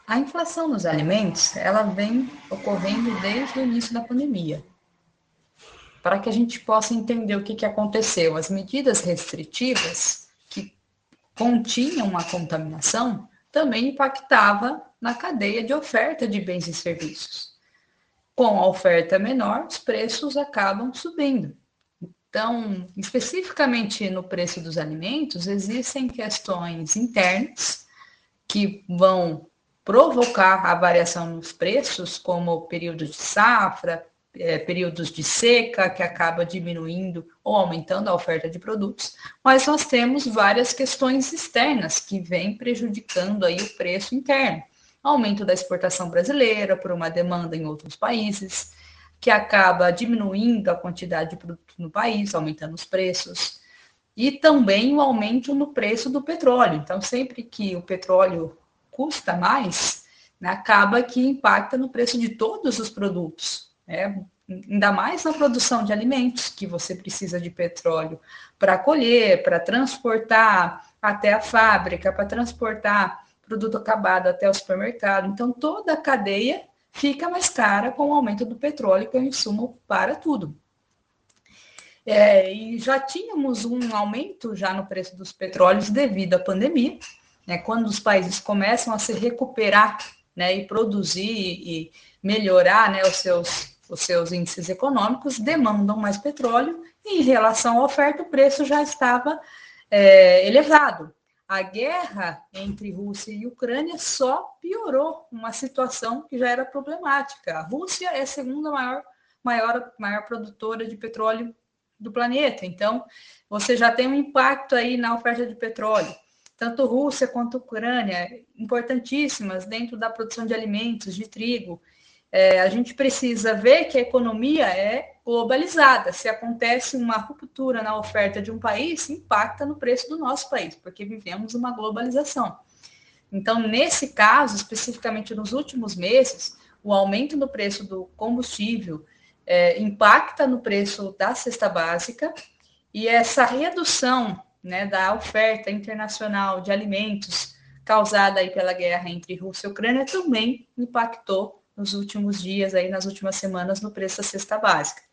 A inflação nos alimentos, ela vem ocorrendo desde o início da pandemia. Para que a gente possa entender o que aconteceu, as medidas restritivas que continham a contaminação também impactava na cadeia de oferta de bens e serviços. Com a oferta menor, os preços acabam subindo. Então, especificamente no preço dos alimentos, existem questões internas que vão provocar a variação nos preços, como períodos de safra, períodos de seca, que acaba diminuindo ou aumentando a oferta de produtos, mas nós temos várias questões externas que vêm prejudicando aí o preço interno. Aumento da exportação brasileira por uma demanda em outros países, que acaba diminuindo a quantidade de produto no país, aumentando os preços, e também o aumento no preço do petróleo. Então, sempre que o petróleo custa mais, né, acaba que impacta no preço de todos os produtos, né? Ainda mais na produção de alimentos, que você precisa de petróleo para colher, para transportar até a fábrica, para transportar produto acabado até o supermercado. Então, toda a cadeia fica mais cara com o aumento do petróleo, que é o insumo para tudo. E já tínhamos um aumento já no preço dos petróleos devido à pandemia, né, quando os países começam a se recuperar, né, e produzir e melhorar, né, os seus índices econômicos, demandam mais petróleo, e em relação à oferta, o preço já estava elevado. A guerra entre Rússia e Ucrânia só piorou uma situação que já era problemática. A Rússia é a segunda maior produtora de petróleo do planeta. Então, você já tem um impacto aí na oferta de petróleo. Tanto Rússia quanto Ucrânia, importantíssimas dentro da produção de alimentos, de trigo. A gente precisa ver que a economia é globalizada. Se acontece uma ruptura na oferta de um país, impacta no preço do nosso país, porque vivemos uma globalização. Então, nesse caso, especificamente nos últimos meses, o aumento no preço do combustível impacta no preço da cesta básica, e essa redução, né, da oferta internacional de alimentos causada aí pela guerra entre Rússia e Ucrânia também impactou nos últimos dias, aí, nas últimas semanas, no preço da cesta básica.